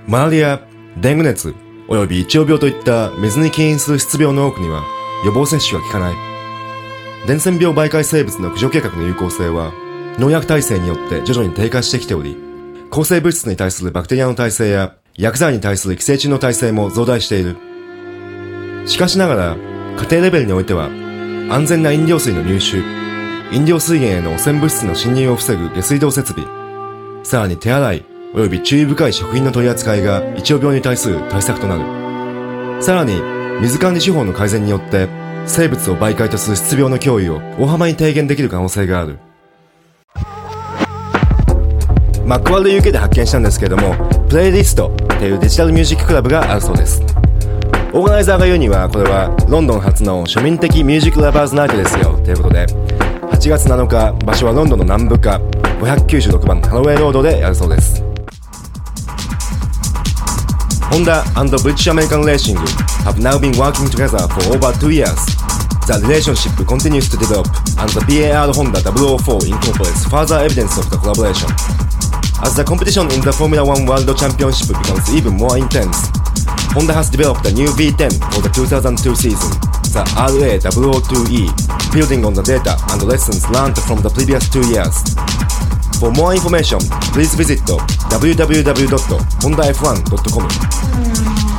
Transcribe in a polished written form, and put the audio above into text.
マラリア、デング熱、および胃腸病といった水に起因する失病の多くには予防接種が効かない。伝染病媒介生物の駆除計画の有効性は農薬耐性によって徐々に低下してきており、抗生物質に対するバクテリアの耐性や薬剤に対する寄生虫の耐性も増大している。しかしながら家庭レベルにおいては安全な飲料水の入手、飲料水源への汚染物質の侵入を防ぐ下水道設備、さらに手洗いおよび注意深い食品の取り扱いが胃腸病に対する対策となる。さらに水管理手法の改善によって生物を媒介とする失病の脅威を大幅に低減できる可能性がある。マックワールド UK で発見したんですけれども、プレイリストというデジタルミュージッククラブがあるそうです。オーガナイザーが言うにはこれはロンドン初の庶民的ミュージックラバーズナイトですよということで、8月7日場所はロンドンの南部下596番ハロウェイロードでやるそうです。Honda and British American Racing have now been working together for over 2 years. The relationship continues to develop, and the BAR Honda 004 incorporates further evidence of the collaboration. As the competition in the Formula One World Championship becomes even more intense, Honda has developed a new V10 for the 2002 season, the RA002E, building on the data and lessons learned from the previous 2 years. For more information, please visit www.hondaf1.com.